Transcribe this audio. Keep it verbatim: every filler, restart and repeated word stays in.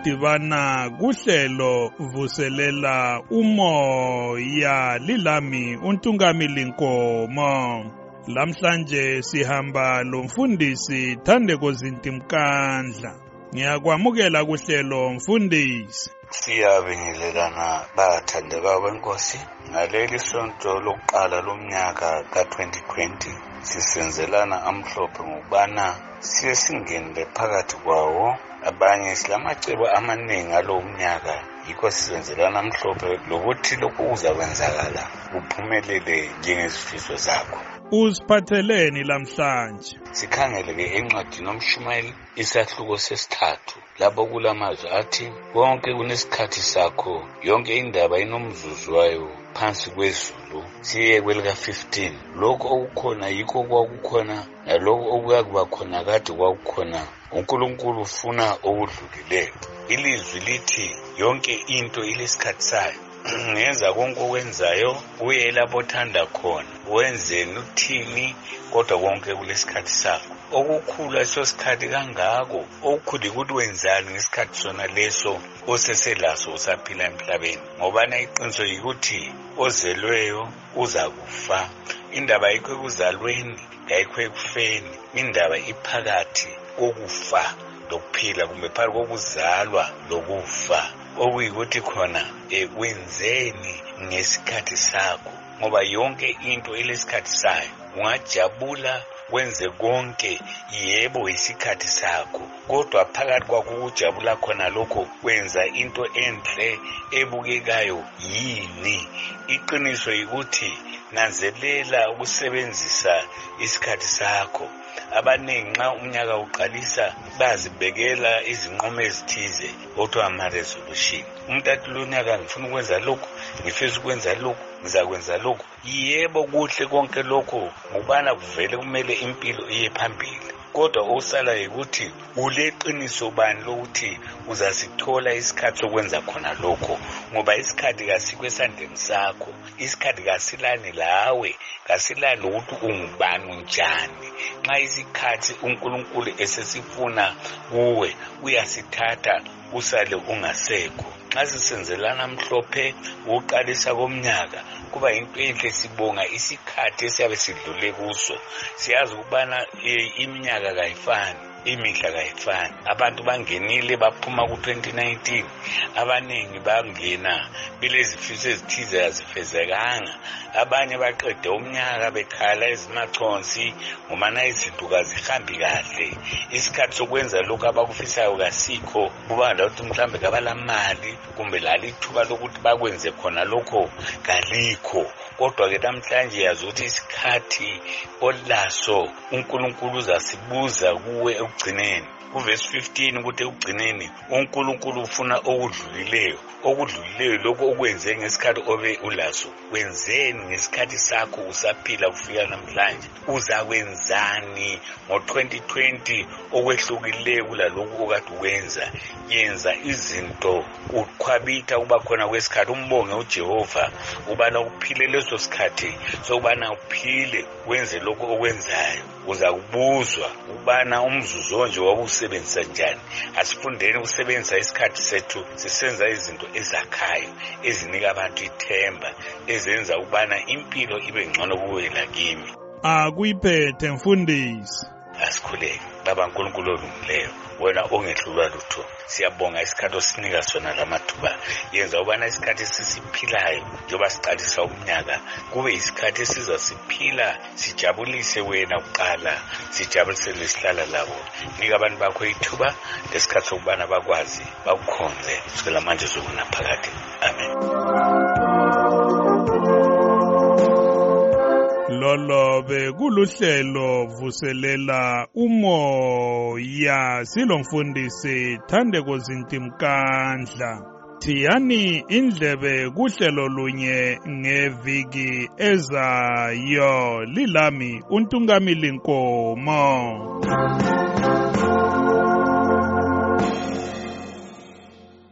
ukudibana kuhlelo vuselela umoya lilami uNtungamili Nkomo. Lamhlanje sihamba lomfundisi Thandeko Zintimkandla. Ngiyakwamukela kuhlelo mfundisi. Siyabingelelana bathandeka kwenkosi ngaleli sonto lokuqala lomnyaka ka twenty twenty sisenzelana amhlophe ngokubana siye singene phakathi kwawo. Abanye silamacebo amaningi alo mnyaka yikho sisenzelana amhlophe lokuthi lokhu kuzakwenzakala kuphumelele njengezifiso zakho. Usiphatheleni lamhlanje? Sikhangele ke encwadini yoMshumayeli isahluko sesithathu lapho kulamazwi athi konke kunesikhathi sakho, yonke indaba inomzuzu wayo phansi kwezulu. Siye kwelika fifteen, lokho okukhona yikho kwakukhona nalokho okuyakuba khona kade kwakukhona. uNkulunkulu ufuna okudlulileyo. Ilizwi lithi yonke into ilesikhathi sayo. Ngenza konke okwenzayo uye lapho othanda khona, wenzeni uthini, kodwa konke kulesikhathi sakho. Okukhulu leso sikhathi kangako, okukhulu ukuthi wenzani ngesikhathi sona leso oseselaso usaphila emhlabeni. Ngoba na iqiniso yikuthi ozelweyo uza kufa. Indaba ayikho ekuzalweni, ayikho ekufeni. Indaba iphakathi kokufa lokuphila, kumbe phakathi kokuzalwa lokufa. Okuyikuthi khona wenzeni ngesikhathi sakho, ngoba yonke into ilesikhathi sayo. Ungajabula wenze konke, yebo isikhathi sakho, kodwa phakathi kwakho ukujabula khona lokho wenza into enhle ebukekayo yini. Iqiniso yikuthi nanzelela ukusebenzisa isikhathi sakho. Abaningi nxa umnyaka uqalisa bazibekela izinqumo ezithize kodwa ama resolution. Umuntu athi lo nyaka ngifuna ukwenza lokho, ngifisa ukwenza lokho, ngizakwenza lokho. Yebo kuhle konke lokho, ngubana kuvele kumele impilo iye phambili. Kodwa osala ukuthi uleqiniso bani lokuthi uzasithola isikhathi sokwenza khona lokho, ngoba isikhathi kasikho esandleni sakho. Isikhathi kasilani lawe, kasilani ukuthi ungubani unjani. Nxa isikhathi uNkulunkulu esesifuna kuwe uyasithatha usale ungasekho. Nxa sisenzelana amhlophe uqalisa komnyaka kuba into enhle, sibonga isikhathi esiyabe sidlule kuso. Siyazi ukubana iminyaka kayifani, imihla kayifani. Abantu bangenile baphuma ku twenty nineteen, abaningi bangena bilezifiso ezithize azifezekanga. Abanye baqede umnyaka bekhala ezimaconsi ngomana izinto kazihambi kahle. Isikhathi sokwenza lokho abakufisayo kasikho, kuba ukuthi mhlambe kabalamali kumbe lalithuba lokuthi bakwenze khona lokho kalikho. Kodwa ke namhlanje yazi ukuthi isikhathi olaso uNkulunkulu uzasibuza kuwe ekugcineni. Kuverse fifteen ukuthi ekugcineni uNkulunkulu ufuna okudlulileyo. Okudlulileyo lokho okwenze ngesikhathi obe ulaso, wenzeni ngesikhathi sakho usaphila kufika namhlanje. Uzakwenzani ngo twenty twenty okwehlukileyo kulalokho okade ukwenza. Yenza izinto ukhwabitha kuba khona kwesikhathi. Umbonge uJehova ubana uphile leso sikhathi, sokubana uphile wenze lokho okwenzayo. Uza kubuzwa ubana umzuzu nje wakusebenzisa njani. Asifundeni ukusebenzisa isikhathi sethu sisenza izinto ezakhayo, ezinika abantu ithemba, ezenza ubana impilo ibe ngcono kuwe lakimi. Akuyiphethe mfundisi. Asikhuleke baba uNkulunkulu olungileyo, wena ongehlulwa lutho. Siyabonga isikhathi osinika sona lamathuba. Yenza ubana isikhathi sisiphilayo njengoba siqalisa umnyaka kube isikhathi esiza siphila, sijabulise wena uqala, sijabulise lesihlala labo. Nika abantu bakho ithuba lesikhathi sokubana bakwazi bakukhonze kusukela manje sokuna phakade. Amen. Lolo bekuluhlelo vuselela umoya, silomfundisi Thandeko Zintimkandla. Thiyani indlebe kuhlelo lunye ngeviki ezayo. Lilami uNtungamili Nkomo.